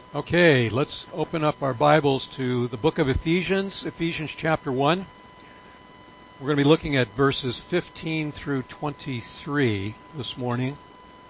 Okay, let's open up our Bibles to the book of Ephesians, Ephesians chapter 1. We're going to be looking at verses 15 through 23 this morning.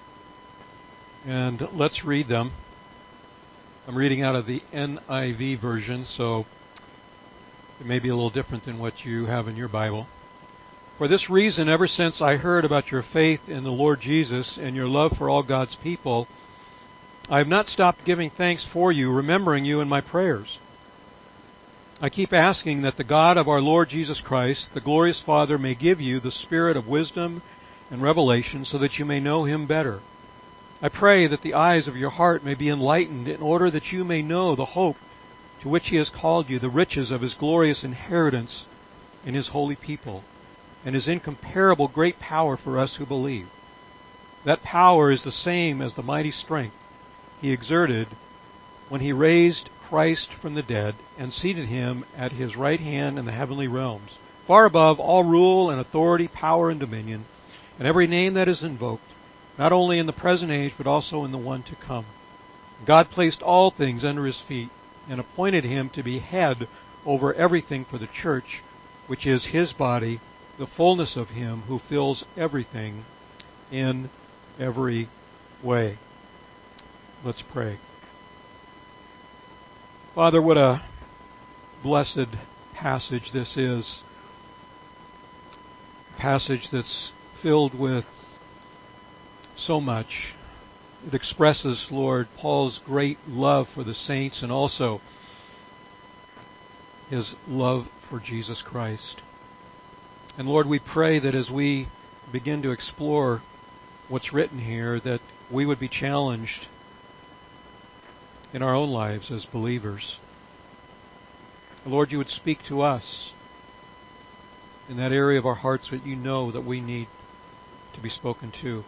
And let's read them. I'm reading out of the NIV version, so it may be a little different than what you have in your Bible. For this reason, ever since I heard about your faith in the Lord Jesus and your love for all God's people, I have not stopped giving thanks for you, remembering you in my prayers. I keep asking that the God of our Lord Jesus Christ, the glorious Father, may give you the spirit of wisdom and revelation so that you may know him better. I pray that the eyes of your heart may be enlightened in order that you may know the hope to which he has called you, the riches of his glorious inheritance in his holy people, and his incomparable great power for us who believe. That power is the same as the mighty strength he exerted when he raised Christ from the dead and seated him at his right hand in the heavenly realms, far above all rule and authority, power and dominion, and every name that is invoked, not only in the present age but also in the one to come. God placed all things under his feet and appointed him to be head over everything for the church, which is his body, the fullness of him who fills everything in every way. Let's pray. Father, what a blessed passage this is. A passage that's filled with so much. It expresses, Lord, Paul's great love for the saints and also his love for Jesus Christ. And Lord, we pray that as we begin to explore what's written here, that we would be challenged in our own lives as believers. Lord, you would speak to us in that area of our hearts that you know that we need to be spoken to.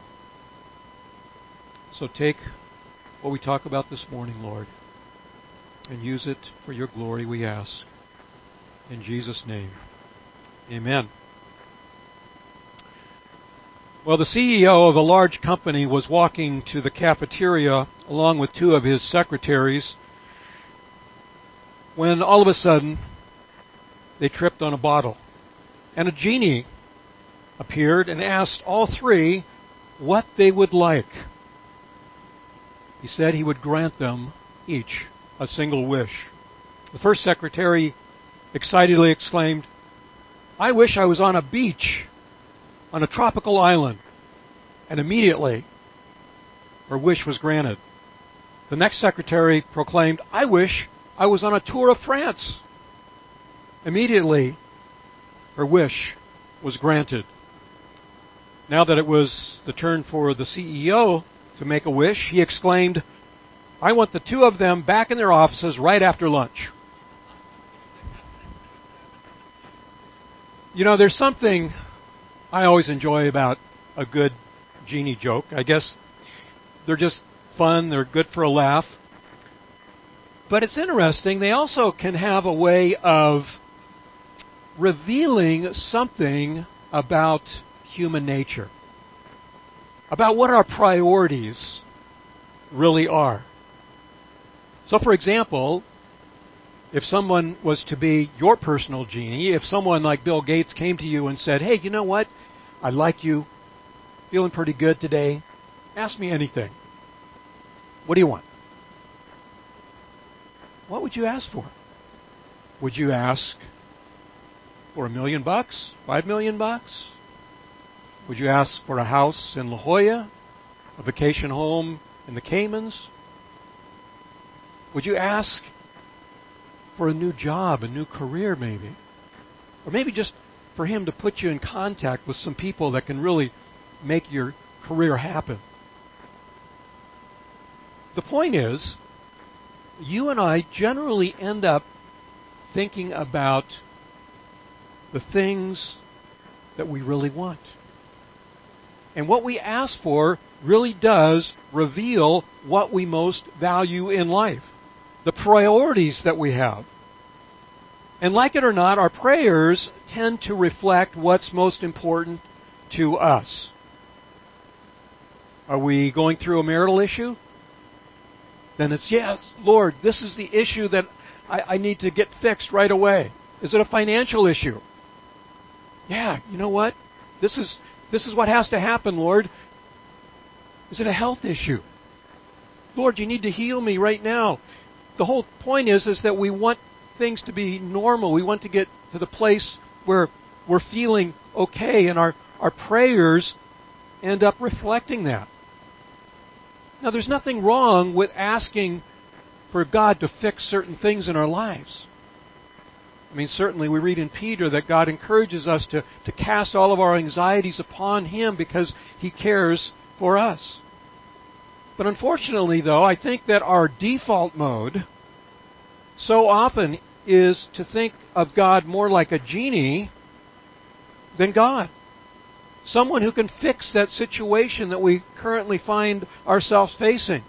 So take what we talk about this morning, Lord, and use it for your glory, we ask. In Jesus' name, amen. Well, the CEO of a large company was walking to the cafeteria along with two of his secretaries when all of a sudden they tripped on a bottle. And a genie appeared and asked all three what they would like. He said he would grant them each a single wish. The first secretary excitedly exclaimed, "I wish I was on a beach on a tropical island," and immediately her wish was granted. The next secretary proclaimed, "I wish I was on a tour of France." Immediately her wish was granted. Now that it was the turn for the CEO to make a wish, he exclaimed, "I want the two of them back in their offices right after lunch." You know, there's something I always enjoy about a good genie joke. I guess they're just fun, they're good for a laugh. But it's interesting, they also can have a way of revealing something about human nature, about what our priorities really are. So for example, if someone was to be your personal genie, if someone like Bill Gates came to you and said, "Hey, you know what? I like you. Feeling pretty good today. Ask me anything. What do you want?" What would you ask for? Would you ask for $1 million? $5 million? Would you ask for a house in La Jolla? A vacation home in the Caymans? Would you ask for a new job, a new career maybe? Or maybe just for him to put you in contact with some people that can really make your career happen? The point is, you and I generally end up thinking about the things that we really want. And what we ask for really does reveal what we most value in life, the priorities that we have. And like it or not, our prayers tend to reflect what's most important to us. Are we going through a marital issue? then it's, yes, Lord, this is the issue that I need to get fixed right away. Is it a financial issue? Yeah, you know what? This is what has to happen, Lord. Is it a health issue? Lord, you need to heal me right now. The whole point is that we want things to be normal. We want to get to the place where we're feeling okay, and our prayers end up reflecting that. Now, there's nothing wrong with asking for God to fix certain things in our lives. I mean, certainly we read in Peter that God encourages us to cast all of our anxieties upon Him because He cares for us. But unfortunately, though, I think that our default mode so often is to think of God more like a genie than God. Someone who can fix that situation that we currently find ourselves facing.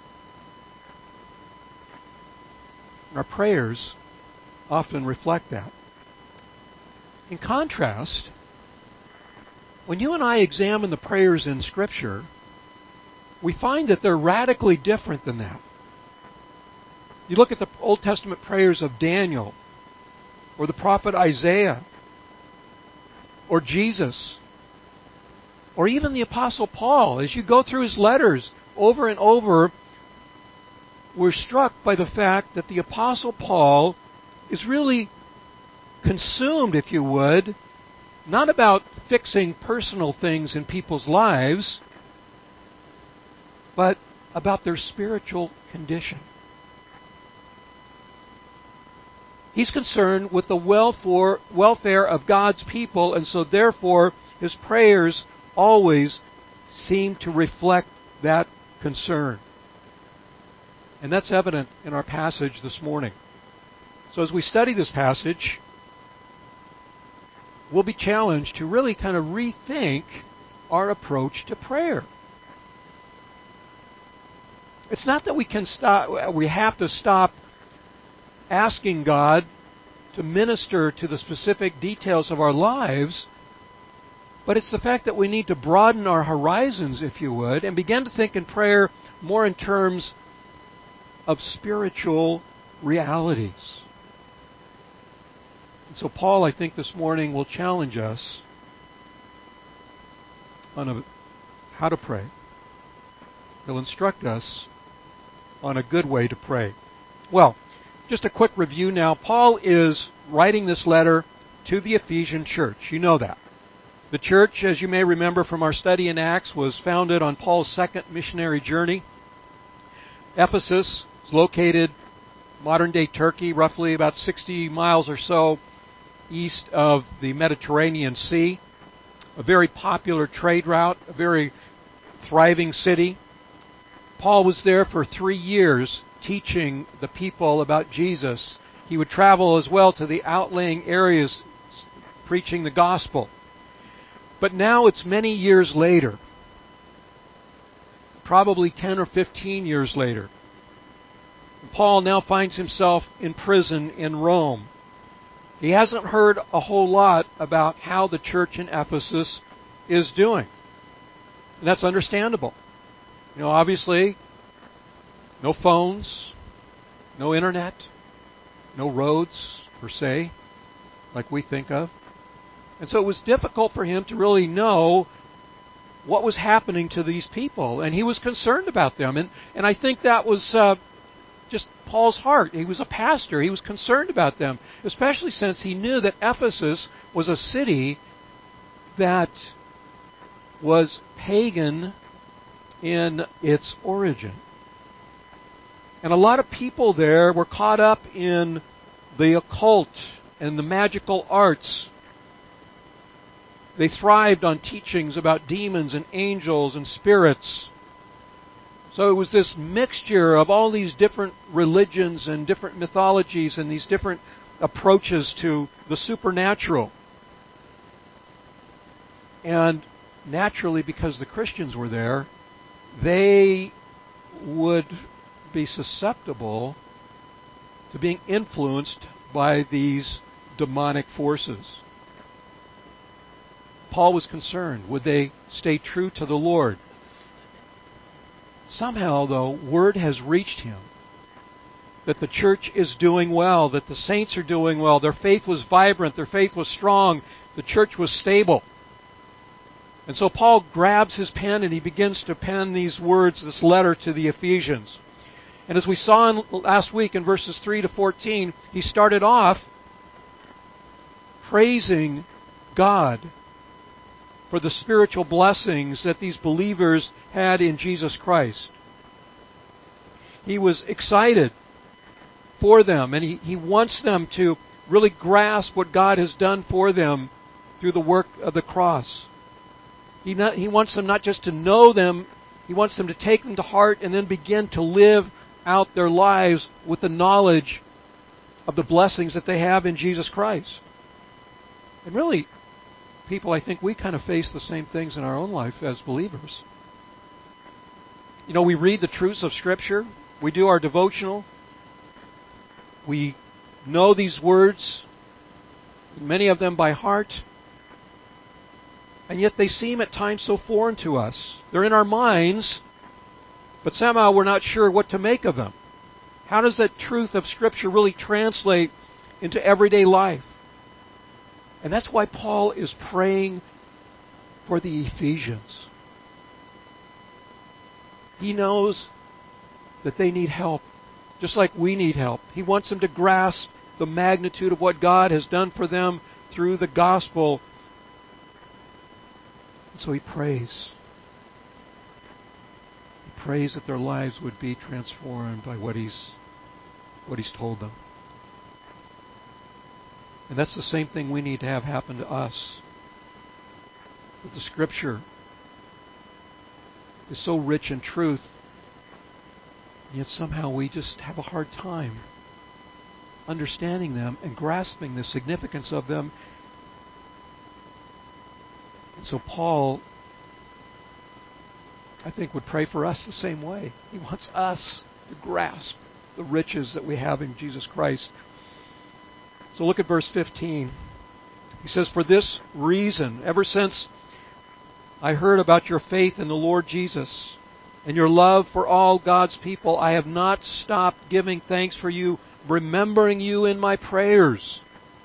And our prayers often reflect that. In contrast, when you and I examine the prayers in Scripture, we find that they're radically different than that. You look at the Old Testament prayers of Daniel, or the prophet Isaiah, or Jesus, or even the Apostle Paul. As you go through his letters over and over, we're struck by the fact that the Apostle Paul is really consumed, if you would, not about fixing personal things in people's lives, but about their spiritual condition. He's concerned with the welfare of God's people, and so therefore his prayers always seem to reflect that concern. And that's evident in our passage this morning. So as we study this passage, we'll be challenged to really kind of rethink our approach to prayer. It's not that we have to stop asking God to minister to the specific details of our lives, but it's the fact that we need to broaden our horizons, if you would, and begin to think in prayer more in terms of spiritual realities. And so Paul, I think, this morning will challenge us on how to pray. He'll instruct us on a good way to pray. Well, just a quick review now. Paul is writing this letter to the Ephesian church. You know that. The church, as you may remember from our study in Acts, was founded on Paul's second missionary journey. Ephesus is located modern-day Turkey, roughly about 60 miles or so east of the Mediterranean Sea. A very popular trade route, a very thriving city. Paul was there for 3 years teaching the people about Jesus. He would travel as well to the outlying areas preaching the gospel. But now it's many years later, probably 10 or 15 years later. Paul now finds himself in prison in Rome. He hasn't heard a whole lot about how the church in Ephesus is doing. And that's understandable. You know, obviously, no phones, no internet, no roads, per se, like we think of. And so it was difficult for him to really know what was happening to these people. And he was concerned about them. And I think that was just Paul's heart. He was a pastor. He was concerned about them, especially since he knew that Ephesus was a city that was pagan in its origin. And a lot of people there were caught up in the occult and the magical arts. They thrived on teachings about demons and angels and spirits. So it was this mixture of all these different religions and different mythologies and these different approaches to the supernatural. And naturally, because the Christians were there, they would be susceptible to being influenced by these demonic forces. Paul was concerned. Would they stay true to the Lord? Somehow, though, word has reached him that the church is doing well, that the saints are doing well. Their faith was vibrant. Their faith was strong. The church was stable. And so Paul grabs his pen and he begins to pen these words, this letter to the Ephesians. And as we saw last week in verses 3 to 14, he started off praising God for the spiritual blessings that these believers had in Jesus Christ. He was excited for them, and he wants them to really grasp what God has done for them through the work of the cross. He wants them not just to know them, he wants them to take them to heart and then begin to live out their lives with the knowledge of the blessings that they have in Jesus Christ. And really, people, I think we kind of face the same things in our own life as believers. You know, we read the truths of Scripture, we do our devotional, we know these words, many of them by heart, and yet they seem at times so foreign to us. They're in our minds, but somehow we're not sure what to make of them. How does that truth of Scripture really translate into everyday life? And that's why Paul is praying for the Ephesians. He knows that they need help, just like we need help. He wants them to grasp the magnitude of what God has done for them through the gospel. And so he prays. He prays that their lives would be transformed by what he's told them. And that's the same thing we need to have happen to us. That the Scripture is so rich in truth, and yet somehow we just have a hard time understanding them and grasping the significance of them. And so Paul, I think, would pray for us the same way. He wants us to grasp the riches that we have in Jesus Christ. So look at verse 15. He says, "For this reason, ever since I heard about your faith in the Lord Jesus and your love for all God's people, I have not stopped giving thanks for you, remembering you in my prayers."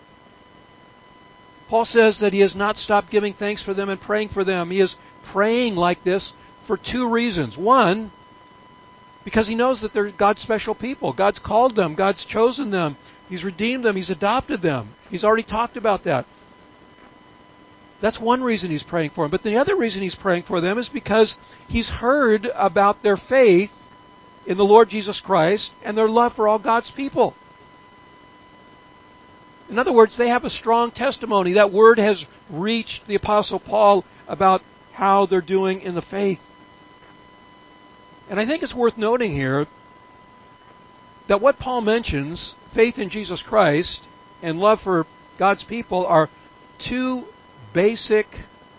Paul says that he has not stopped giving thanks for them and praying for them. He is praying like this for two reasons. One, because he knows that they're God's special people. God's called them. God's chosen them. He's redeemed them. He's adopted them. He's already talked about that. That's one reason he's praying for them. But the other reason he's praying for them is because he's heard about their faith in the Lord Jesus Christ and their love for all God's people. In other words, they have a strong testimony. That word has reached the Apostle Paul about how they're doing in the faith. And I think it's worth noting here that what Paul mentions, faith in Jesus Christ and love for God's people, are two basic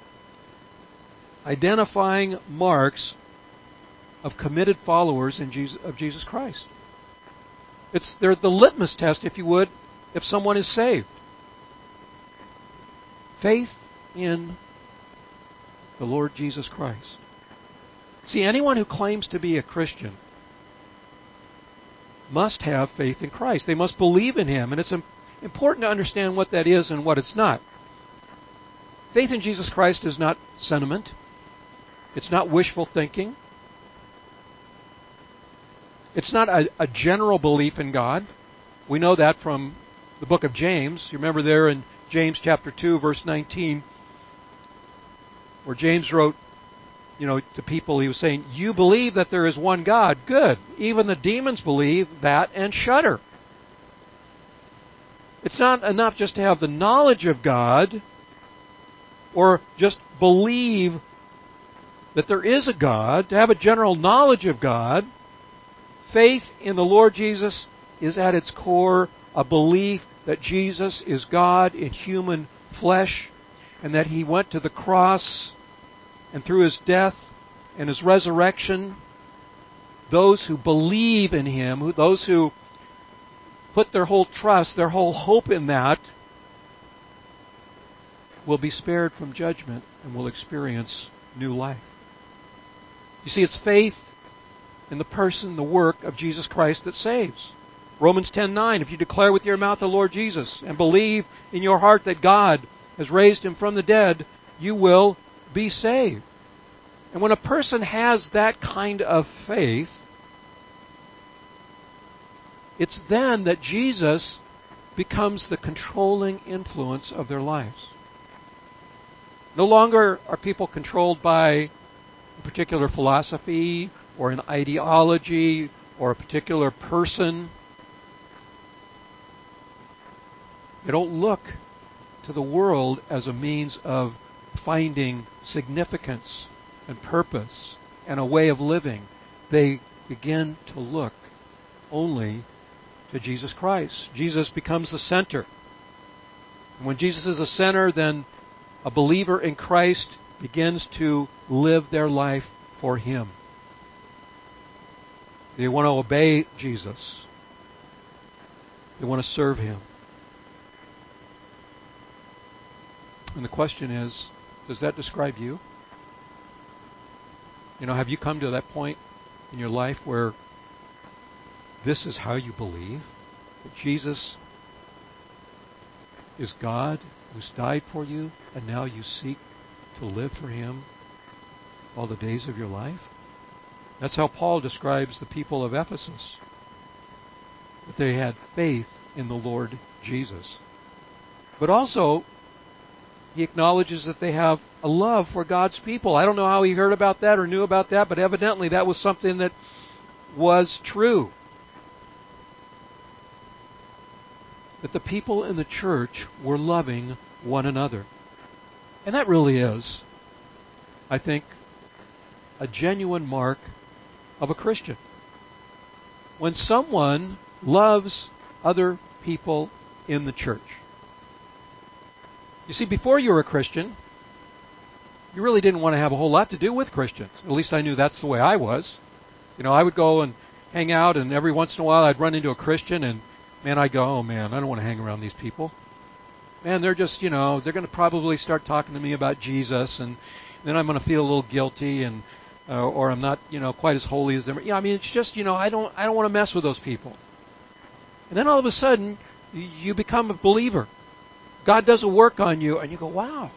identifying marks of committed followers of Jesus Christ. They're the litmus test, if you would, if someone is saved. Faith in the Lord Jesus Christ. See, anyone who claims to be a Christian must have faith in Christ. They must believe in Him. And it's important to understand what that is and what it's not. Faith in Jesus Christ is not sentiment. It's not wishful thinking. It's not a general belief in God. We know that from the book of James. You remember there in James chapter 2, verse 19, where James wrote, to people, he was saying, "You believe that there is one God. Good. Even the demons believe that and shudder." It's not enough just to have the knowledge of God or just believe that there is a God, to have a general knowledge of God. Faith in the Lord Jesus is at its core a belief that Jesus is God in human flesh and that He went to the cross, and through His death and His resurrection, those who believe in Him, those who put their whole trust, their whole hope in that, will be spared from judgment and will experience new life. You see, it's faith in the person, the work of Jesus Christ that saves. Romans 10:9, if you declare with your mouth the Lord Jesus and believe in your heart that God has raised him from the dead, you will be saved. And when a person has that kind of faith, it's then that Jesus becomes the controlling influence of their lives. No longer are people controlled by a particular philosophy or an ideology or a particular person. They don't look to the world as a means of finding significance and purpose and a way of living. They begin to look only to Jesus Christ. Jesus becomes the center. And when Jesus is the center, then a believer in Christ begins to live their life for him. They want to obey Jesus. They want to serve him. And the question is, does that describe you? You know, have you come to that point in your life where this is how you believe? That Jesus is God who's died for you, and now you seek to live for him all the days of your life? That's how Paul describes the people of Ephesus. That they had faith in the Lord Jesus. But also, he acknowledges that they have a love for God's people. I don't know how he heard about that or knew about that, but evidently that was something that was true. That the people in the church were loving one another. And that really is, I think, a genuine mark of a Christian. When someone loves other people in the church. You see, before you were a Christian, you really didn't want to have a whole lot to do with Christians. At least I knew that's the way I was. You know, I would go and hang out, and every once in a while I'd run into a Christian, and man, I'd go, oh man, I don't want to hang around these people. Man, they're just, you know, they're going to probably start talking to me about Jesus, and then I'm going to feel a little guilty, and or I'm not, you know, quite as holy as them. Yeah, I mean, it's just, you know, I don't want to mess with those people. And then all of a sudden, you become a believer. God does a work on you, and you go, wow.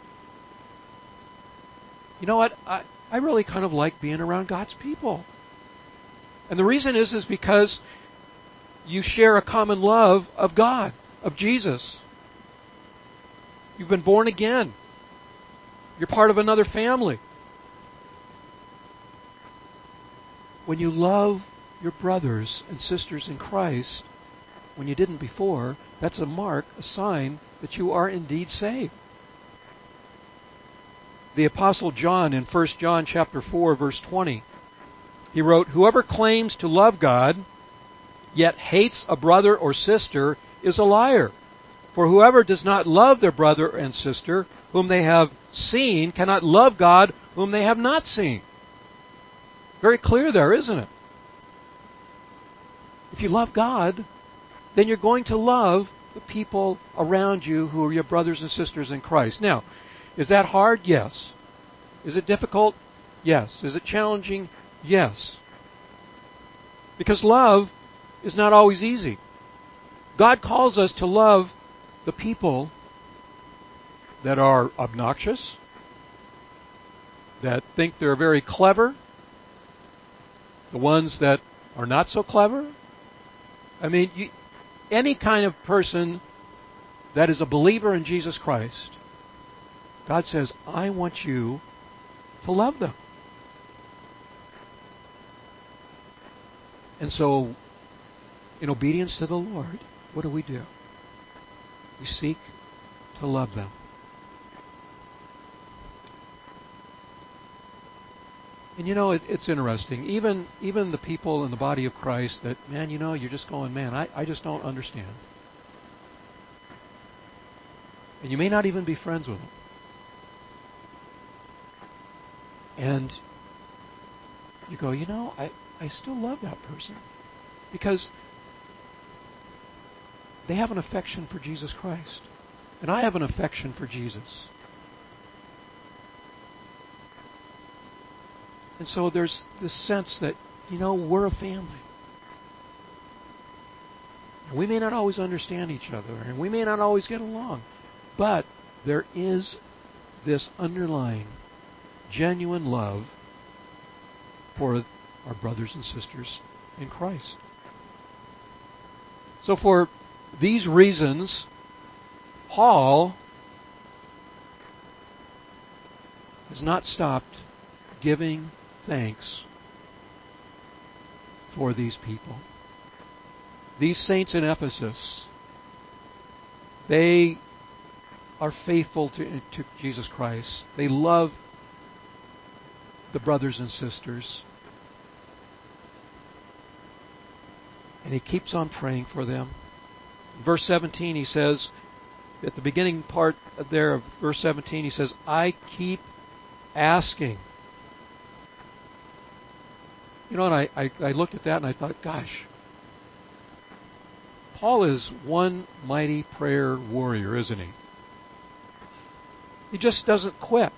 You know what? I really kind of like being around God's people. And the reason is because you share a common love of God, of Jesus. You've been born again. You're part of another family. When you love your brothers and sisters in Christ, when you didn't before, that's a mark, a sign that you are indeed saved. The Apostle John in 1 John chapter 4, verse 20, he wrote, whoever claims to love God, yet hates a brother or sister, is a liar. For whoever does not love their brother and sister, whom they have seen, cannot love God, whom they have not seen. Very clear there, isn't it? If you love God, then you're going to love the people around you who are your brothers and sisters in Christ. Now, is that hard? Yes. Is it difficult? Yes. Is it challenging? Yes. Because love is not always easy. God calls us to love the people that are obnoxious, that think they're very clever, the ones that are not so clever. I mean, any kind of person that is a believer in Jesus Christ, God says, I want you to love them. And so, in obedience to the Lord, what do? We seek to love them. And you know, it's interesting. Even the people in the body of Christ that, man, you know, you're just going, man, I just don't understand. And you may not even be friends with them. And you go, you know, I still love that person. Because they have an affection for Jesus Christ. And I have an affection for Jesus. And so there's this sense that, you know, we're a family. And we may not always understand each other, and we may not always get along, but there is this underlying, genuine love for our brothers and sisters in Christ. So for these reasons, Paul has not stopped giving thanks for these people. These saints in Ephesus, they are faithful to Jesus Christ. They love the brothers and sisters. And he keeps on praying for them. In verse 17 he says, at the beginning part there of verse 17 he says, I keep asking. You know, and I looked at that and I thought, gosh, Paul is one mighty prayer warrior, isn't he? He just doesn't quit.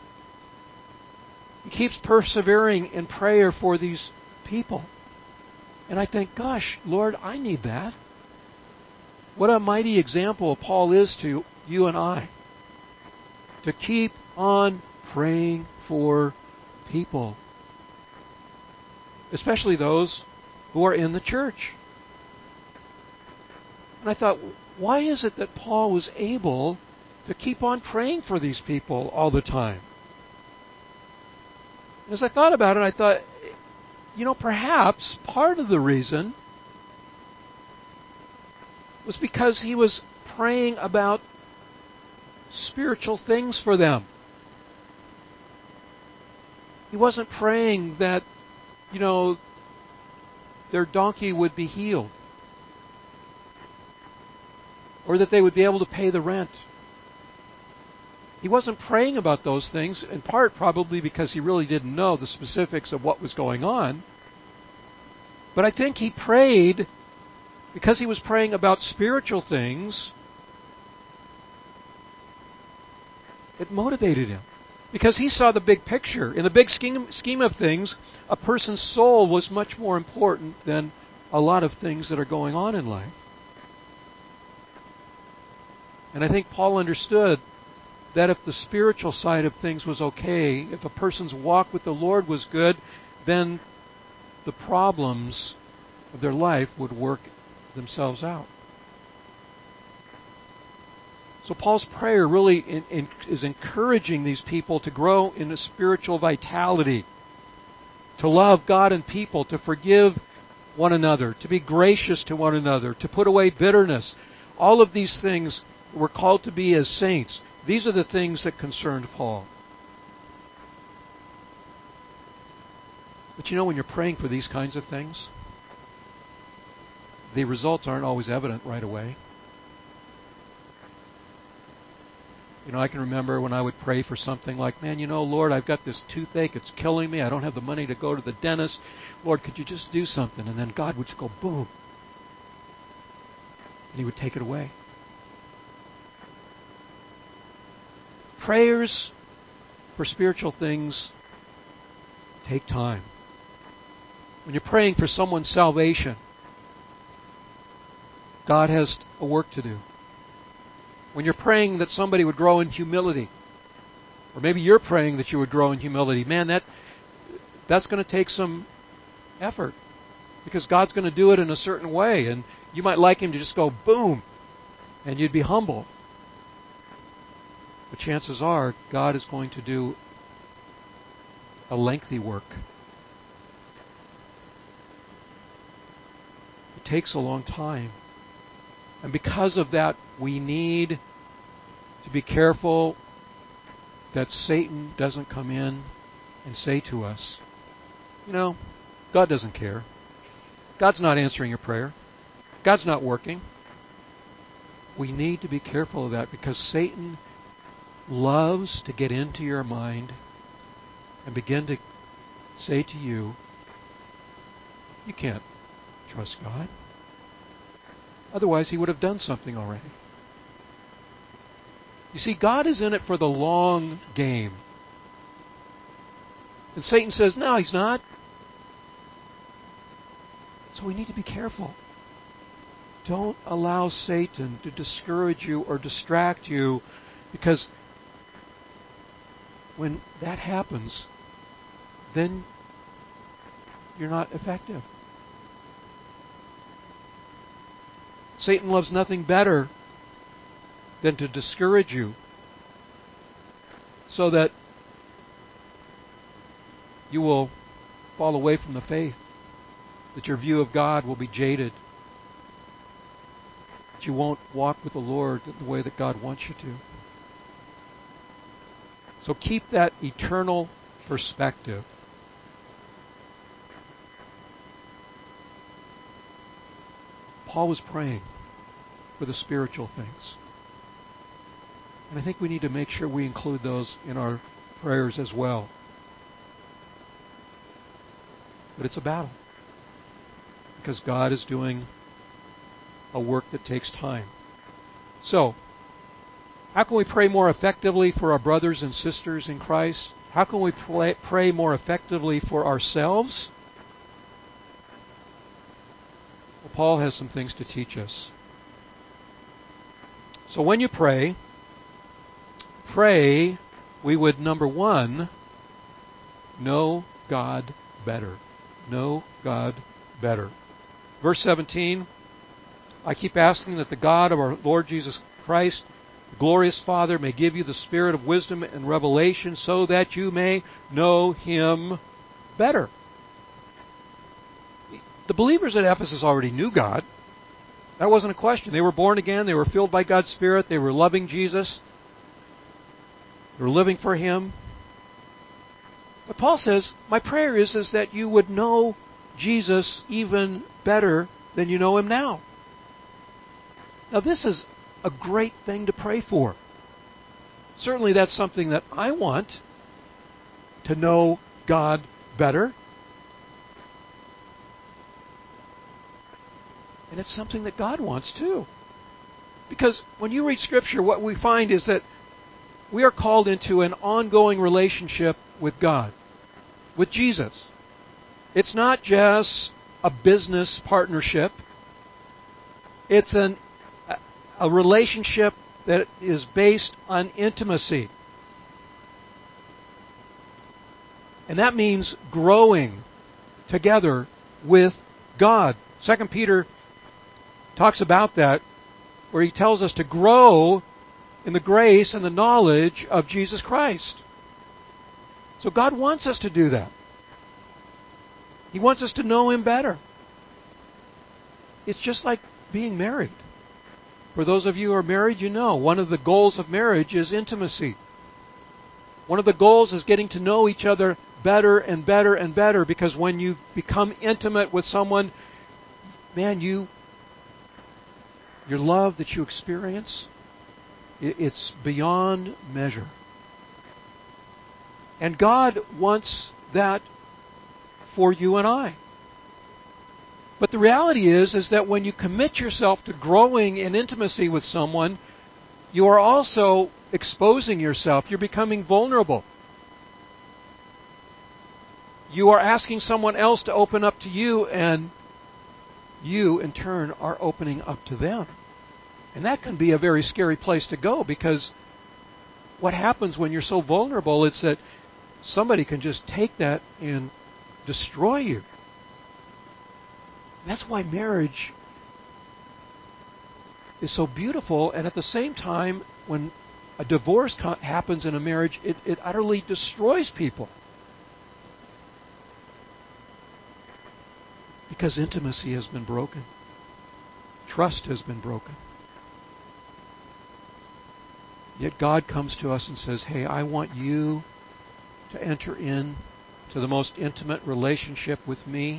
He keeps persevering in prayer for these people. And I think, gosh, Lord, I need that. What a mighty example Paul is to you and I. To keep on praying for people. Especially those who are in the church. And I thought, why is it that Paul was able to keep on praying for these people all the time? As I thought about it, I thought, you know, perhaps part of the reason was because he was praying about spiritual things for them. He wasn't praying that, you know, their donkey would be healed, or that they would be able to pay the rent. He wasn't praying about those things, in part probably because he really didn't know the specifics of what was going on. But I think he prayed because he was praying about spiritual things. It motivated him because he saw the big picture. In the big scheme of things, a person's soul was much more important than a lot of things that are going on in life. And I think Paul understood that if the spiritual side of things was okay, if a person's walk with the Lord was good, then the problems of their life would work themselves out. So Paul's prayer really is encouraging these people to grow in a spiritual vitality, to love God and people, to forgive one another, to be gracious to one another, to put away bitterness. All of these things we're called to be as saints. These are the things that concerned Paul. But you know, when you're praying for these kinds of things, the results aren't always evident right away. You know, I can remember when I would pray for something like, man, you know, Lord, I've got this toothache. It's killing me. I don't have the money to go to the dentist. Lord, could you just do something? And then God would just go, boom. And he would take it away. Prayers for spiritual things take time. When you're praying for someone's salvation, God has a work to do. When you're praying that somebody would grow in humility, or maybe you're praying that you would grow in humility, man, that's going to take some effort, because God's going to do it in a certain way, and you might like him to just go boom, and you'd be humble. But chances are God is going to do a lengthy work. It takes a long time. And because of that, we need to be careful that Satan doesn't come in and say to us, you know, God doesn't care. God's not answering your prayer. God's not working. We need to be careful of that, because Satan loves to get into your mind and begin to say to you, you can't trust God. Otherwise, he would have done something already. You see, God is in it for the long game. And Satan says, no, he's not. So we need to be careful. Don't allow Satan to discourage you or distract you, because when that happens, then you're not effective. Satan loves nothing better than to discourage you so that you will fall away from the faith, that your view of God will be jaded, that you won't walk with the Lord the way that God wants you to. So keep that eternal perspective. Paul was praying for the spiritual things. And I think we need to make sure we include those in our prayers as well. But it's a battle, because God is doing a work that takes time. So, how can we pray more effectively for our brothers and sisters in Christ? How can we pray more effectively for ourselves? Well, Paul has some things to teach us. So when you pray we would, number one, know God better. Know God better. Verse 17, I keep asking that the God of our Lord Jesus Christ, the glorious Father, may give you the spirit of wisdom and revelation so that you may know Him better. The believers at Ephesus already knew God. That wasn't a question. They were born again. They were filled by God's Spirit. They were loving Jesus. They were living for Him. But Paul says, my prayer is that you would know Jesus even better than you know Him now. Now this is a great thing to pray for. Certainly that's something that I want, to know God better. And it's something that God wants too. Because when you read Scripture, what we find is that we are called into an ongoing relationship with God, with Jesus. It's not just a business partnership. It's a relationship that is based on intimacy. And that means growing together with God. 2 Peter talks about that, where he tells us to grow in the grace and the knowledge of Jesus Christ. So God wants us to do that. He wants us to know Him better. It's just like being married. For those of you who are married, you know, one of the goals of marriage is intimacy. One of the goals is getting to know each other better and better and better, because when you become intimate with someone, man, your love that you experience, it's beyond measure. And God wants that for you and I. But the reality is that when you commit yourself to growing in intimacy with someone, you are also exposing yourself. You're becoming vulnerable. You are asking someone else to open up to you, and you, in turn, are opening up to them. And that can be a very scary place to go, because what happens when you're so vulnerable is that somebody can just take that and destroy you. That's why marriage is so beautiful, and at the same time, when a divorce happens in a marriage, it utterly destroys people. Because intimacy has been broken. Trust has been broken. Yet God comes to us and says, hey, I want you to enter in to the most intimate relationship with me.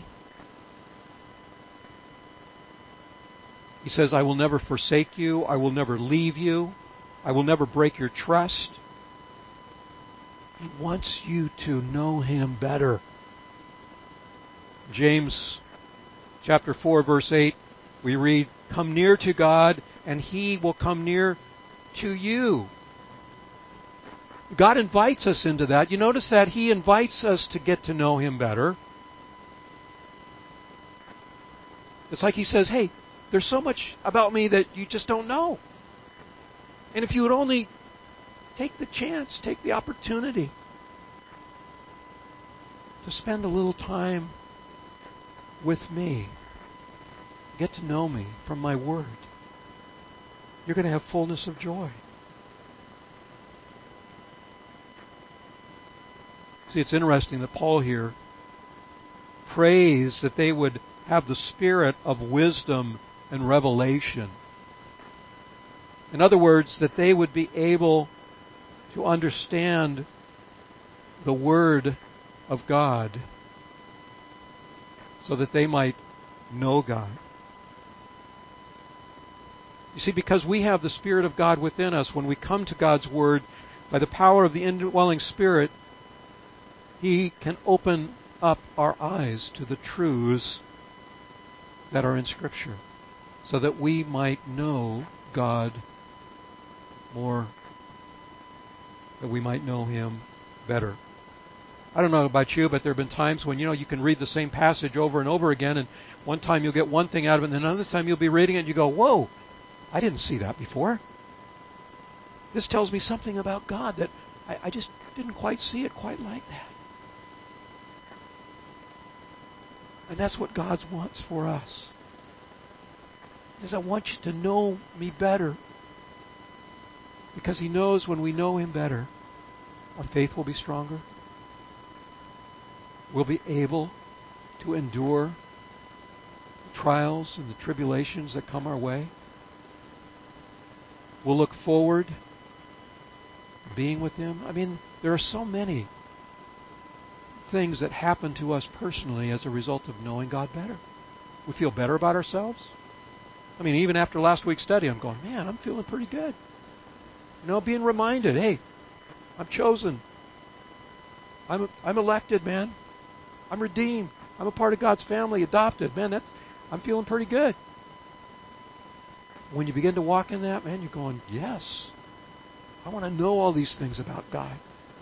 He says, I will never forsake you. I will never leave you. I will never break your trust. He wants you to know Him better. James chapter 4, verse 8, we read, come near to God, and He will come near to you. God invites us into that. You notice that He invites us to get to know Him better. It's like He says, hey, There's so much about me that you just don't know. And if you would only take the chance, take the opportunity to spend a little time with me, get to know me from my word, you're going to have fullness of joy. See, it's interesting that Paul here prays that they would have the spirit of wisdom and revelation. In other words, that they would be able to understand the Word of God so that they might know God. You see, because we have the Spirit of God within us, when we come to God's Word, by the power of the indwelling Spirit, He can open up our eyes to the truths that are in Scripture, so that we might know God more, that we might know Him better. I don't know about you, but there have been times when, you can read the same passage over and over again, and one time you'll get one thing out of it, and then another time you'll be reading it and you go, whoa, I didn't see that before. This tells me something about God that I just didn't quite see it quite like that. And that's what God wants for us. He says, I want you to know me better. Because He knows when we know Him better, our faith will be stronger. We'll be able to endure the trials and the tribulations that come our way. We'll look forward to being with Him. I mean, there are so many things that happen to us personally as a result of knowing God better. We feel better about ourselves. I mean, even after last week's study, I'm going, man, I'm feeling pretty good. Being reminded, hey, I'm chosen. I'm elected, man. I'm redeemed. I'm a part of God's family, adopted. Man, I'm feeling pretty good. When you begin to walk in that, man, you're going, yes, I want to know all these things about God.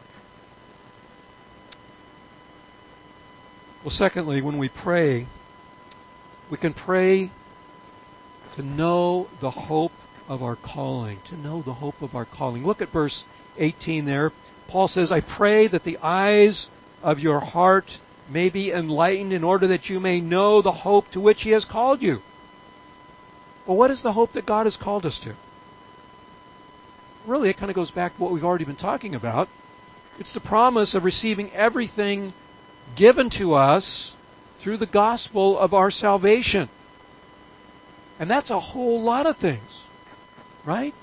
Well, secondly, when we pray, we can pray to know the hope of our calling. To know the hope of our calling. Look at verse 18 there. Paul says, I pray that the eyes of your heart may be enlightened in order that you may know the hope to which He has called you. Well, what is the hope that God has called us to? Really, it kind of goes back to what we've already been talking about. It's the promise of receiving everything given to us through the gospel of our salvation. And that's a whole lot of things, right?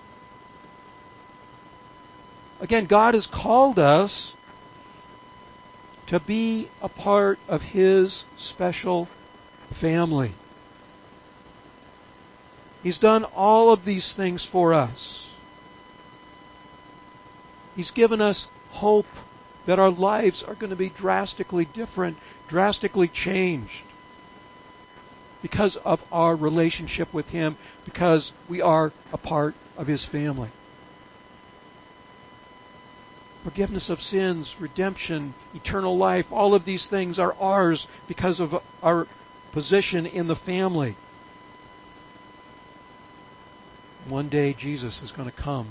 Again, God has called us to be a part of His special family. He's done all of these things for us. He's given us hope that our lives are going to be drastically different, drastically changed because of our relationship with Him, because we are a part of His family. Forgiveness of sins, redemption, eternal life, all of these things are ours because of our position in the family. One day Jesus is going to come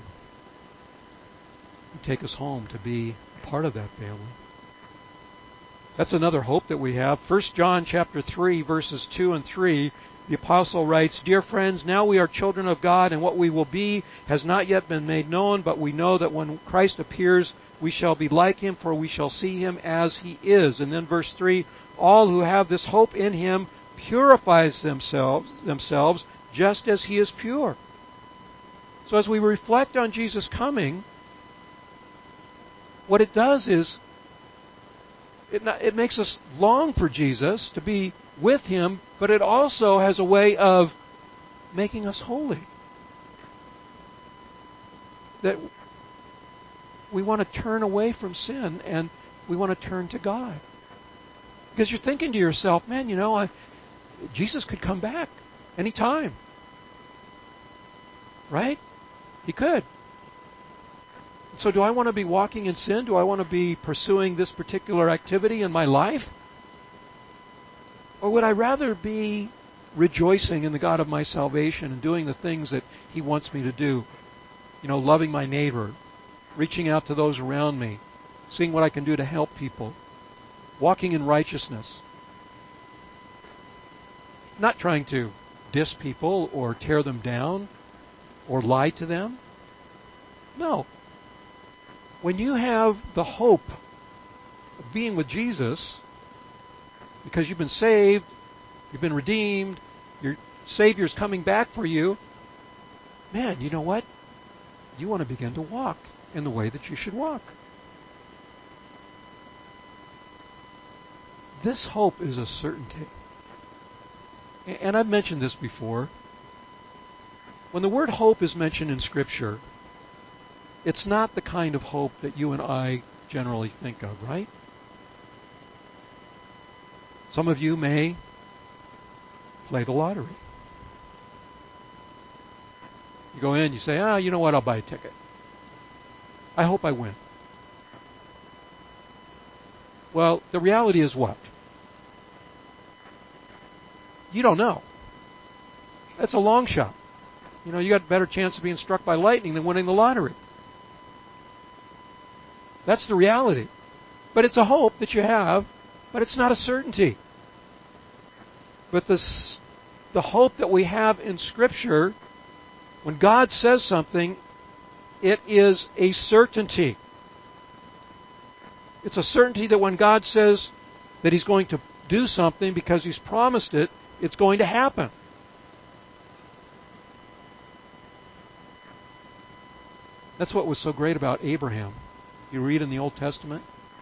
and take us home to be a part of that family. That's another hope that we have. 1 John chapter 3, verses 2 and 3, the apostle writes, Dear friends, now we are children of God, and what we will be has not yet been made known, but we know that when Christ appears, we shall be like Him, for we shall see Him as He is. And then verse 3, all who have this hope in Him purifies themselves just as He is pure. So as we reflect on Jesus coming, what it does is it makes us long for Jesus, to be with Him, but it also has a way of making us holy. That we want to turn away from sin and we want to turn to God. Because you're thinking to yourself, man, Jesus could come back anytime. Right? He could. So do I want to be walking in sin? Do I want to be pursuing this particular activity in my life? Or would I rather be rejoicing in the God of my salvation and doing the things that He wants me to do. Loving my neighbor, reaching out to those around me, seeing what I can do to help people, walking in righteousness. Not trying to diss people or tear them down or lie to them. No. When you have the hope of being with Jesus, because you've been saved, you've been redeemed, your Savior's coming back for you, man, you know what? You want to begin to walk in the way that you should walk. This hope is a certainty. And I've mentioned this before. When the word hope is mentioned in Scripture, it's not the kind of hope that you and I generally think of, right? Some of you may play the lottery. You go in, you say, you know what, I'll buy a ticket. I hope I win. Well, the reality is what? You don't know. That's a long shot. You got a better chance of being struck by lightning than winning the lottery. That's the reality. But it's a hope that you have, but it's not a certainty. But the hope that we have in Scripture, when God says something, it is a certainty. It's a certainty that when God says that He's going to do something because He's promised it, it's going to happen. That's what was so great about Abraham. You read in the Old Testament,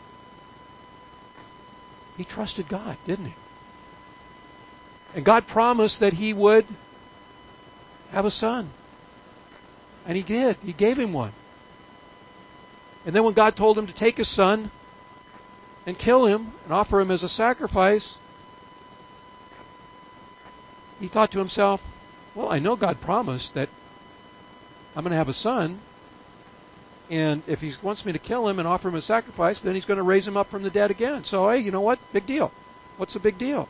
he trusted God, didn't he? And God promised that he would have a son. And he did. He gave him one. And then when God told him to take his son and kill him and offer him as a sacrifice, he thought to himself, well, I know God promised that I'm going to have a son, and if He wants me to kill him and offer him a sacrifice, then He's going to raise him up from the dead again. So, hey, you know what? Big deal. What's the big deal?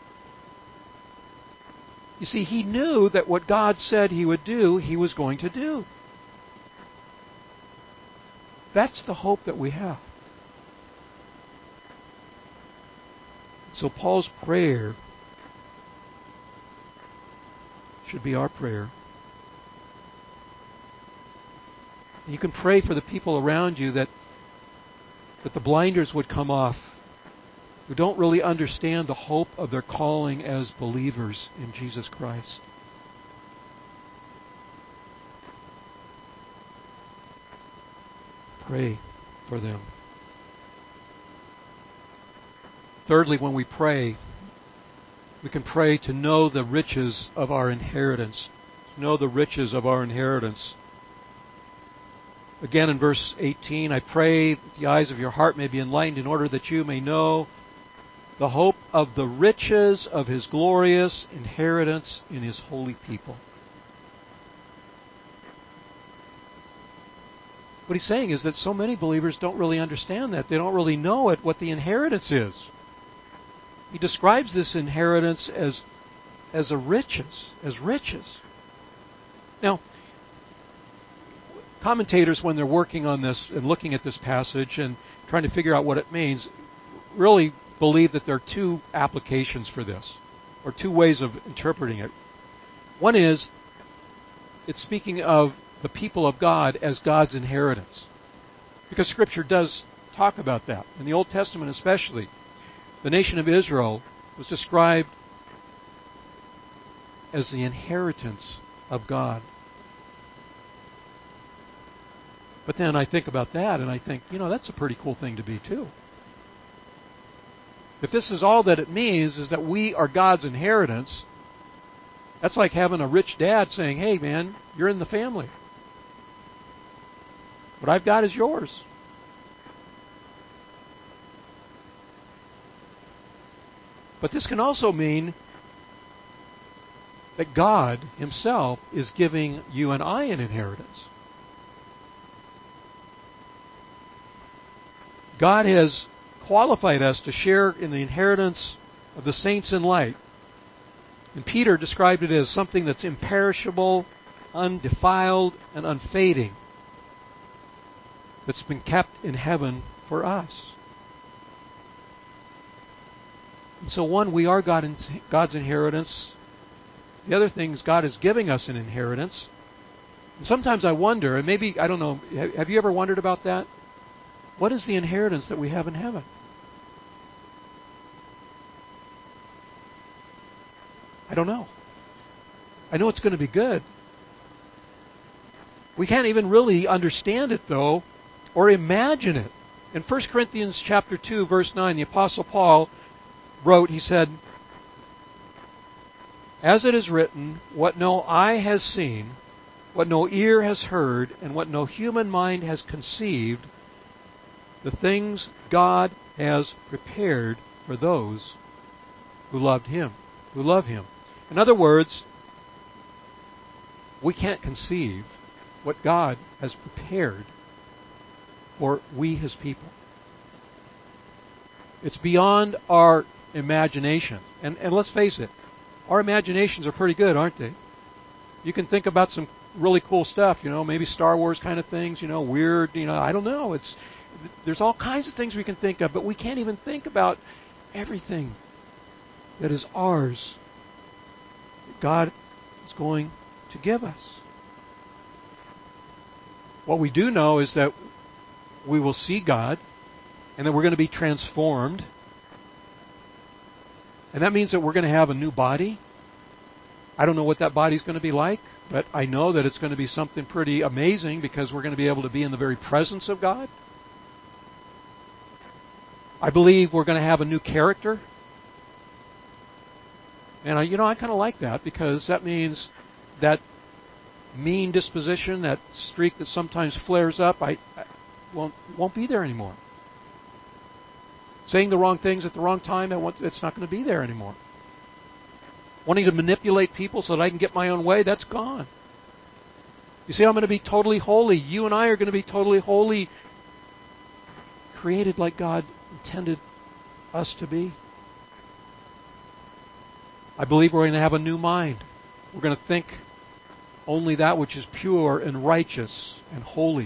You see, he knew that what God said He would do, He was going to do. That's the hope that we have. So Paul's prayer should be our prayer. You can pray for the people around you that the blinders would come off, who don't really understand the hope of their calling as believers in Jesus Christ. Pray for them. Thirdly, when we pray, we can pray to know the riches of our inheritance. To know the riches of our inheritance. Again in verse 18, I pray that the eyes of your heart may be enlightened in order that you may know the hope of the riches of His glorious inheritance in His holy people. What he's saying is that so many believers don't really understand that. They don't really know what the inheritance is. He describes this inheritance as riches. Now, commentators, when they're working on this and looking at this passage and trying to figure out what it means, really believe that there are two applications for this, or two ways of interpreting it. One is, it's speaking of the people of God as God's inheritance, because Scripture does talk about that. In the Old Testament especially, the nation of Israel was described as the inheritance of God. But then I think about that and I think, that's a pretty cool thing to be too. If this is all that it means, is that we are God's inheritance, that's like having a rich dad saying, hey man, you're in the family. What I've got is yours. But this can also mean that God Himself is giving you and I an inheritance. God has qualified us to share in the inheritance of the saints in light. And Peter described it as something that's imperishable, undefiled, and unfading, that's been kept in heaven for us. And so one, we are God's inheritance. The other thing is God is giving us an inheritance. And sometimes I wonder, and maybe, I don't know, have you ever wondered about that? What is the inheritance that we have in heaven? I don't know. I know it's going to be good. We can't even really understand it, though, or imagine it. In 1 Corinthians chapter 2, verse 9, the Apostle Paul wrote, he said, "As it is written, what no eye has seen, what no ear has heard, and what no human mind has conceived, the things God has prepared for those who love Him." In other words, we can't conceive what God has prepared for we, His people. It's beyond our imagination. And let's face it, our imaginations are pretty good, aren't they? You can think about some really cool stuff, maybe Star Wars kind of things, weird, I don't know. There's all kinds of things we can think of, but we can't even think about everything that is ours, that God is going to give us. What we do know is that we will see God and that we're going to be transformed. And that means that we're going to have a new body. I don't know what that body's going to be like, but I know that it's going to be something pretty amazing because we're going to be able to be in the very presence of God. I believe we're going to have a new character. And I kind of like that because that means that mean disposition, that streak that sometimes flares up, I won't be there anymore. Saying the wrong things at the wrong time, it's not going to be there anymore. Wanting to manipulate people so that I can get my own way, that's gone. You see, I'm going to be totally holy. You and I are going to be totally holy, created like God intended us to be. I believe we're going to have a new mind. We're going to think only that which is pure and righteous and holy.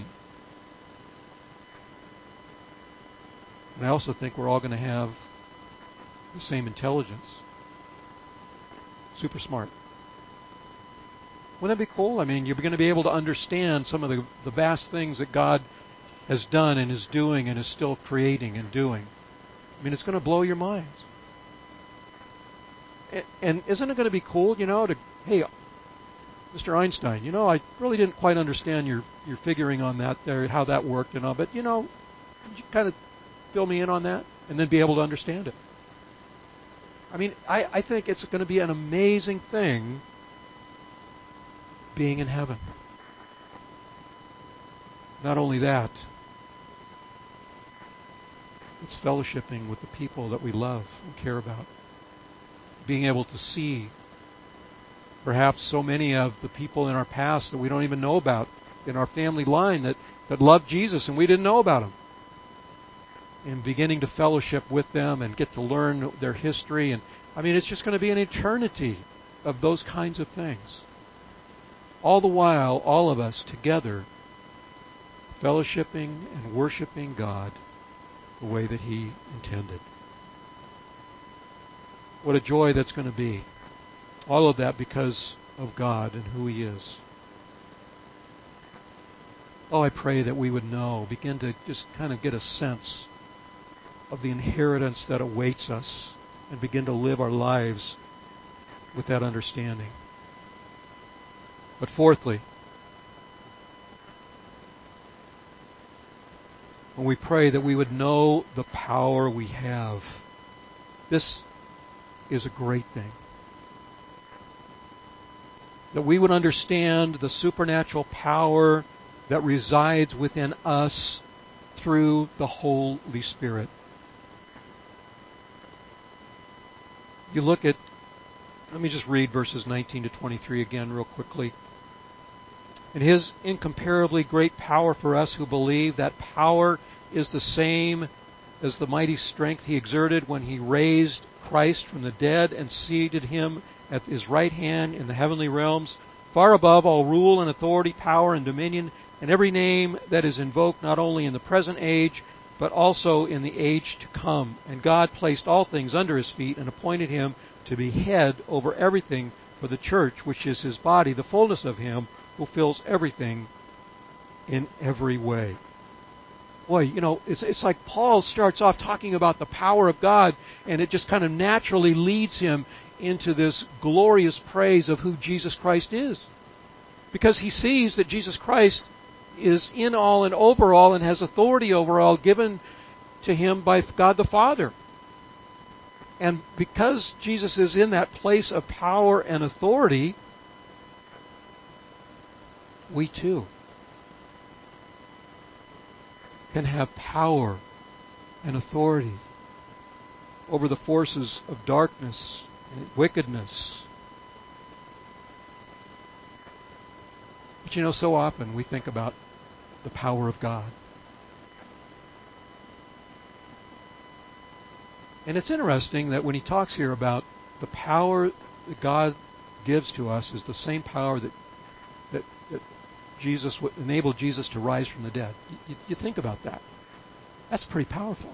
And I also think we're all going to have the same intelligence. Super smart. Wouldn't that be cool? I mean, you're going to be able to understand some of the vast things that God has done and is doing and is still creating and doing. I mean, it's going to blow your minds. And isn't it going to be cool, hey, Mr. Einstein, I really didn't quite understand your figuring on that there, how that worked and all, but, could you kind of fill me in on that and then be able to understand it? I mean, I think it's going to be an amazing thing being in heaven. Not only that, it's fellowshipping with the people that we love and care about. Being able to see perhaps so many of the people in our past that we don't even know about in our family line that loved Jesus and we didn't know about them. And beginning to fellowship with them and get to learn their history. And I mean, it's just going to be an eternity of those kinds of things. All the while, all of us together fellowshipping and worshiping God the way that He intended. What a joy that's going to be. All of that because of God and who He is. Oh, I pray that we would begin to just kind of get a sense of the inheritance that awaits us and begin to live our lives with that understanding. But fourthly, when we pray that we would know the power we have, this is a great thing. That we would understand the supernatural power that resides within us through the Holy Spirit. You look at, let me just read verses 19 to 23 again real quickly. And His incomparably great power for us who believe, that power is the same as the mighty strength he exerted when he raised Christ from the dead and seated him at his right hand in the heavenly realms, far above all rule and authority, power and dominion, and every name that is invoked not only in the present age, but also in the age to come. And God placed all things under his feet and appointed him to be head over everything for the church, which is his body, the fullness of him who fills everything in every way. Boy, it's like Paul starts off talking about the power of God, and it just kind of naturally leads him into this glorious praise of who Jesus Christ is. Because he sees that Jesus Christ is in all and over all and has authority over all given to him by God the Father. And because Jesus is in that place of power and authority, we too can have power and authority over the forces of darkness and wickedness. But so often we think about the power of God. And it's interesting that when he talks here about the power that God gives to us is the same power that Jesus enabled Jesus to rise from the dead. You think about that. That's pretty powerful.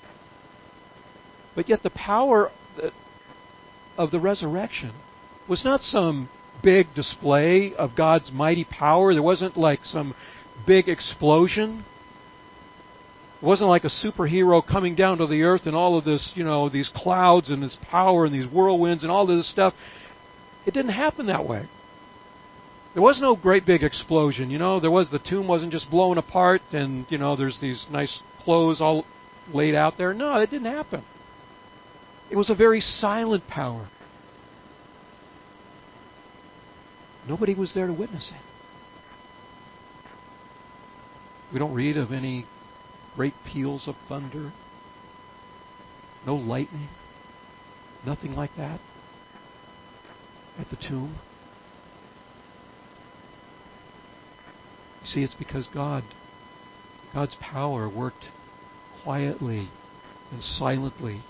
But yet the power of the resurrection was not some big display of God's mighty power. There wasn't like some big explosion. It wasn't like a superhero coming down to the earth and all of this, these clouds and this power and these whirlwinds and all of this stuff. It didn't happen that way. There was no great big explosion, the tomb wasn't just blown apart and, there's these nice clothes all laid out there. No, it didn't happen. It was a very silent power. Nobody was there to witness it. We don't read of any great peals of thunder, no lightning, nothing like that at the tomb. See, it's because God's power worked quietly and silently.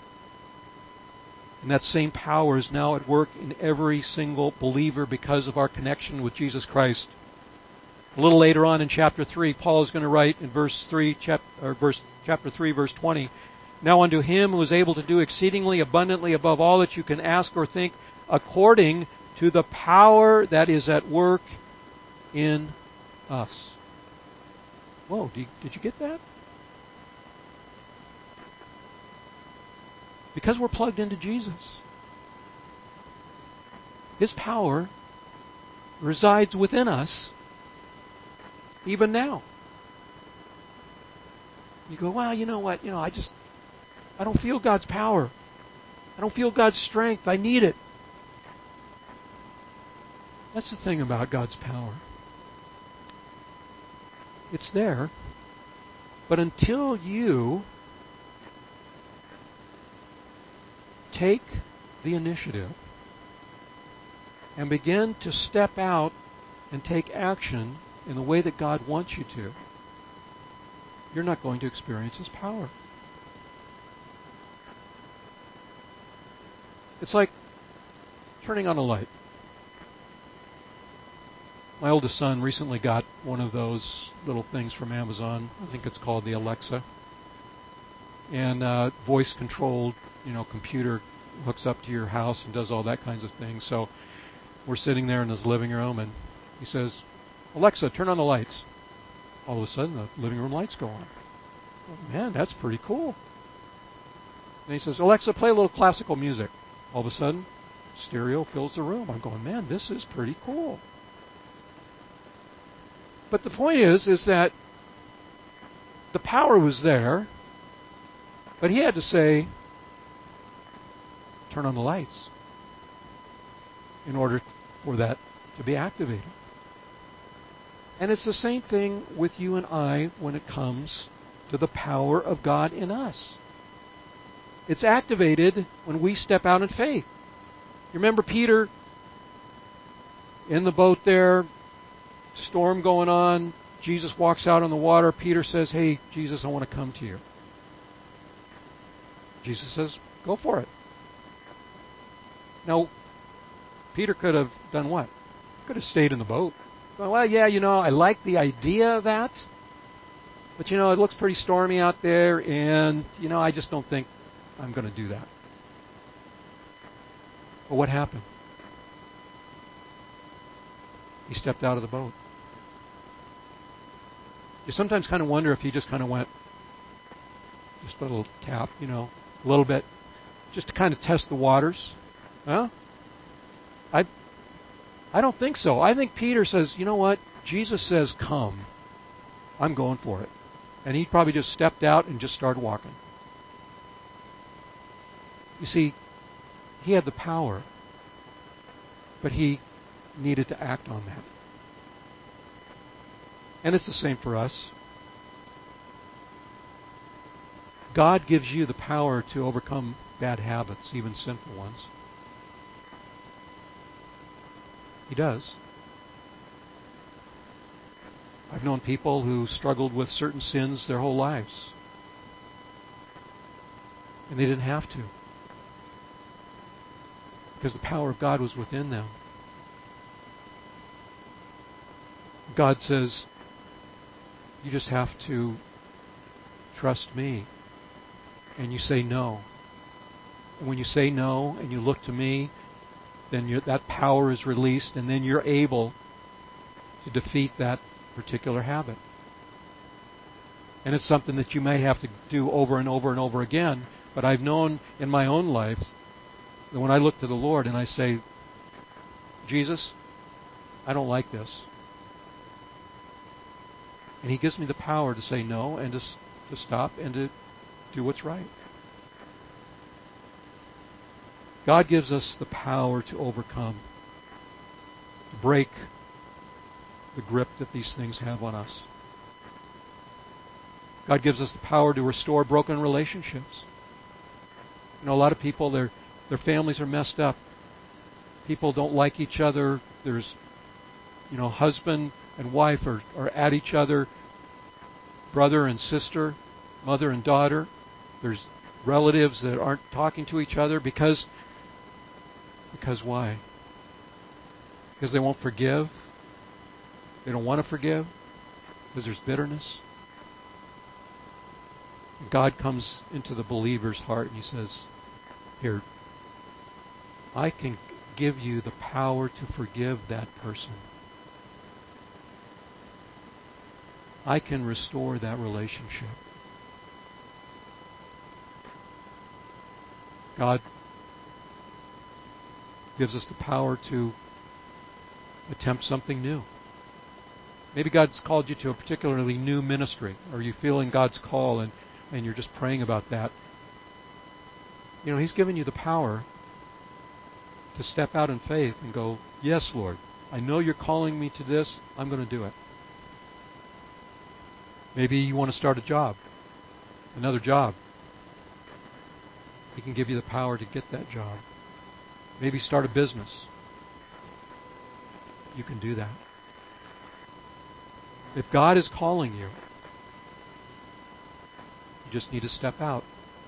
And that same power is now at work in every single believer because of our connection with Jesus Christ. A little later on in chapter 3, Paul is going to write in chapter 3, verse 20, "Now unto him who is able to do exceedingly abundantly above all that you can ask or think, according to the power that is at work in us." Whoa, did you get that? Because we're plugged into Jesus. His power resides within us even now. You go, well, you know what? I don't feel God's power. I don't feel God's strength. I need it. That's the thing about God's power. It's there, but until you take the initiative and begin to step out and take action in the way that God wants you to, you're not going to experience His power. It's like turning on a light. My oldest son recently got one of those little things from Amazon. I think it's called the Alexa. And voice-controlled, computer hooks up to your house and does all that kinds of things. So we're sitting there in his living room, and he says, "Alexa, turn on the lights." All of a sudden, the living room lights go on. Oh, man, that's pretty cool. And he says, "Alexa, play a little classical music." All of a sudden, stereo fills the room. I'm going, man, this is pretty cool. But the point is that the power was there, but he had to say, turn on the lights in order for that to be activated. And it's the same thing with you and I when it comes to the power of God in us. It's activated when we step out in faith. You remember Peter in the boat there, storm going on, Jesus walks out on the water, Peter says, "Hey, Jesus, I want to come to you." Jesus says, go for it. Now, Peter could have done what? Could have stayed in the boat. Well, yeah, I like the idea of that, but it looks pretty stormy out there, and I just don't think I'm going to do that. But what happened? He stepped out of the boat. You sometimes kind of wonder if he just kind of went, just a little tap, a little bit, just to kind of test the waters. Huh? I don't think so. I think Peter says, you know what? Jesus says, come. I'm going for it. And he probably just stepped out and just started walking. You see, he had the power, but he needed to act on that. And it's the same for us. God gives you the power to overcome bad habits, even sinful ones. He does. I've known people who struggled with certain sins their whole lives. And they didn't have to. Because the power of God was within them. God says, you just have to trust me. And you say no. And when you say no and you look to me, then that power is released, and then you're able to defeat that particular habit. And it's something that you may have to do over and over and over again, but I've known in my own life that when I look to the Lord and I say, Jesus, I don't like this. And He gives me the power to say no and to stop and to do what's right. God gives us the power to overcome, to break the grip that these things have on us. God gives us the power to restore broken relationships. A lot of people, their families are messed up. People don't like each other. There's, husband and wife are at each other, brother and sister, mother and daughter. There's relatives that aren't talking to each other because why? Because they won't forgive. They don't want to forgive. Because there's bitterness. God comes into the believer's heart and He says, here, I can give you the power to forgive that person. I can restore that relationship. God gives us the power to attempt something new. Maybe God's called you to a particularly new ministry, or you feel in God's call and you're just praying about that. He's given you the power to step out in faith and go, yes, Lord, I know you're calling me to this. I'm going to do it. Maybe you want to start a job, another job. He can give you the power to get that job. Maybe start a business. You can do that. If God is calling you, you just need to step out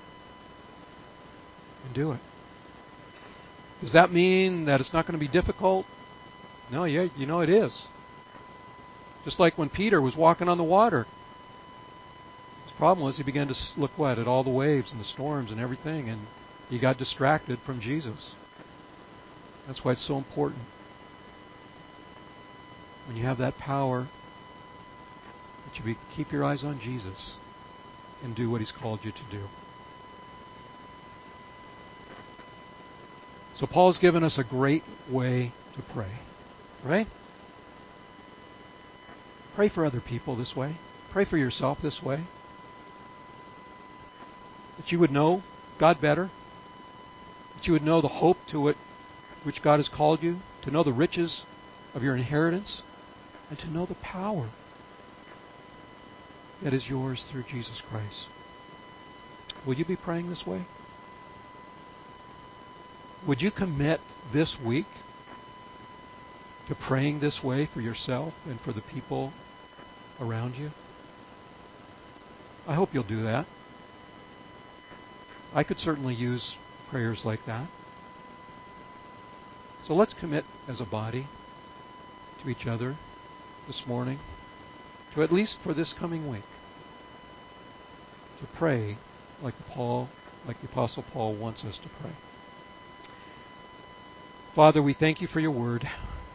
and do it. Does that mean that it's not going to be difficult? No, yeah, it is. Just like when Peter was walking on the water. His problem was he began to look at all the waves and the storms and everything, and he got distracted from Jesus. That's why it's so important. When you have that power, that you keep your eyes on Jesus and do what He's called you to do. So Paul's given us a great way to pray, right? Pray for other people this way. Pray for yourself this way. That you would know God better. That you would know the hope to it which God has called you, to know the riches of your inheritance, and to know the power that is yours through Jesus Christ. Will you be praying this way? Would you commit this week to praying this way for yourself and for the people around you? I hope you'll do that. I could certainly use prayers like that. So let's commit as a body to each other this morning, to at least for this coming week, to pray like the Apostle Paul wants us to pray. Father, we thank you for your word.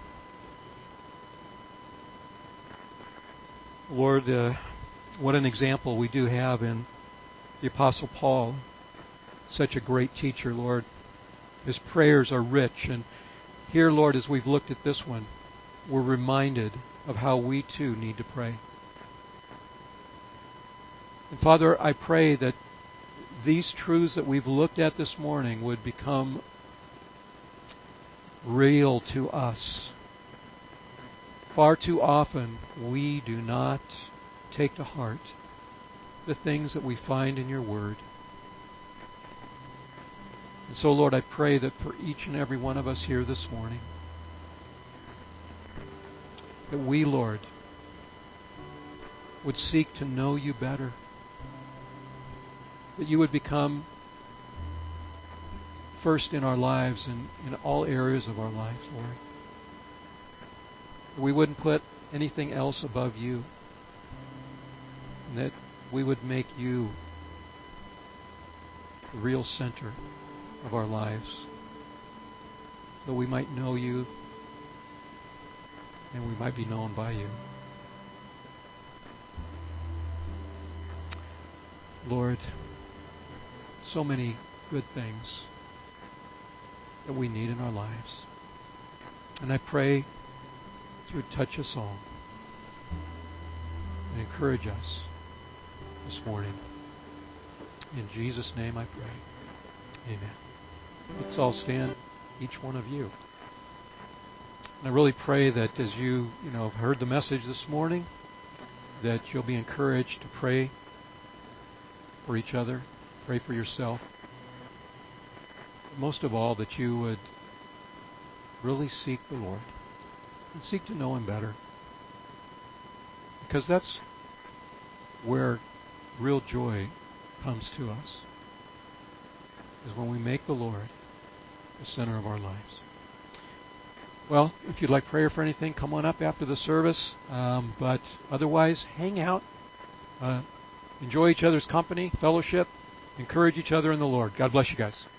Lord, what an example we do have in the Apostle Paul, such a great teacher, Lord. His prayers are rich, and here, Lord, as we've looked at this one, we're reminded of how we too need to pray. And Father, I pray that these truths that we've looked at this morning would become real to us. Far too often, we do not take to heart the things that we find in your word. And so, Lord, I pray that for each and every one of us here this morning, that we, Lord, would seek to know you better. That you would become first in our lives and in all areas of our lives, Lord. That we wouldn't put anything else above you. And that we would make you the real center of our lives. So we might know you and we might be known by you. Lord, so many good things that we need in our lives. And I pray that you would touch us all and encourage us this morning. In Jesus' name I pray. Amen. Let's all stand, each one of you. And I really pray that as you have heard the message this morning, that you'll be encouraged to pray for each other, pray for yourself. But most of all, that you would really seek the Lord and seek to know him better. Because that's where real joy comes to us, is when we make the Lord the center of our lives. Well, if you'd like prayer for anything, come on up after the service. But otherwise, hang out, enjoy each other's company, fellowship, encourage each other in the Lord. God bless you guys.